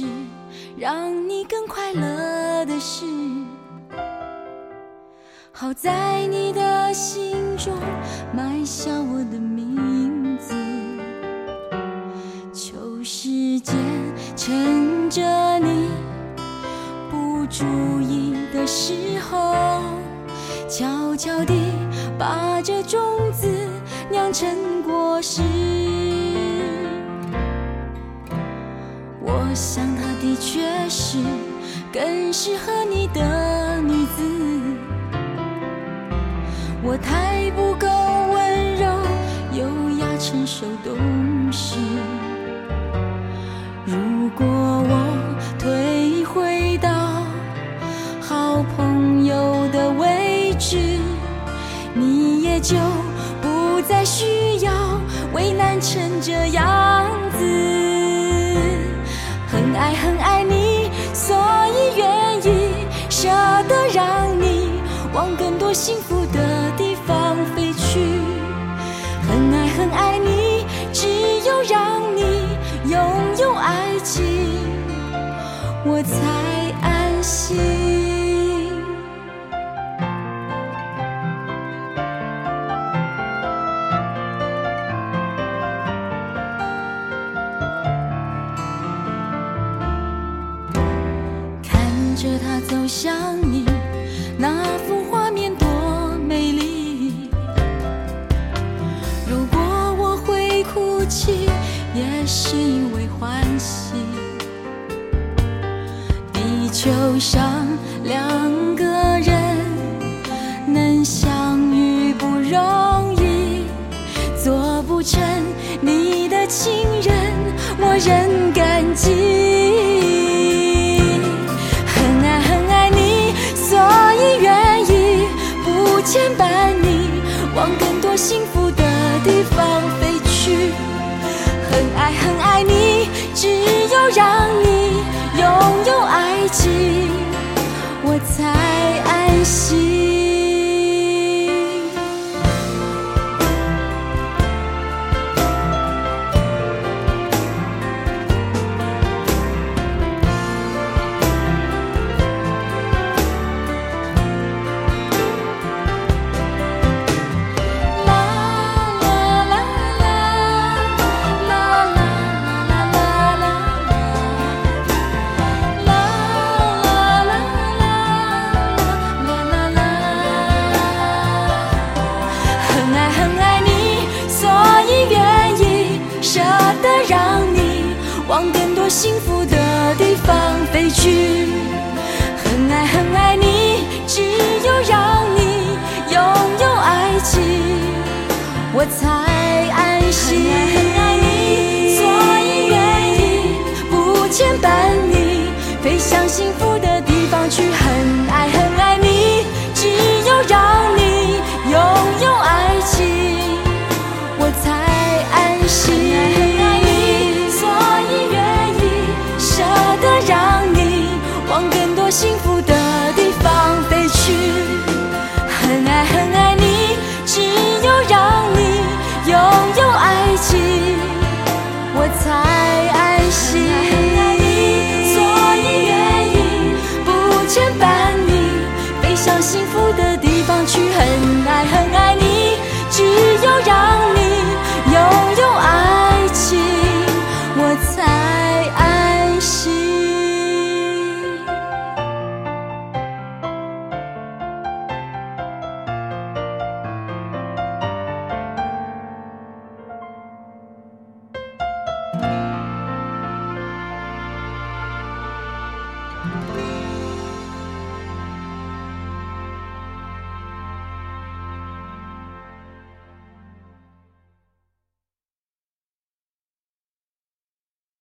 事，让你更快乐的事。好在你的心中埋下我的名字，求时间趁着你不注意的时候，悄悄地把这种子酿成果实。我想她的确是更适合你的女子，我太不够温柔优雅成熟懂事。如果我退回到好朋友的位置，你也就不再需要为难成这样子。很爱很爱你，所以愿意舍得让你往更多幸福的地方飞去。很爱很爱你，只有让你拥有爱情，我才安心。看着他走向你，那幅画面多美丽。如果我会哭泣，也是因为欢喜。地球上两个人能相遇不容易，做不成你的情人，我仍感激。很爱很爱你，所以愿意不牵绊你往更多幸福的地方飞去。很爱很爱你，只有让你拥有爱情，我才安心。往更多幸福的地方飞去。很爱很爱你，只有让你拥有爱情，我才安心。很爱你，所以愿意不牵绊你飞向幸福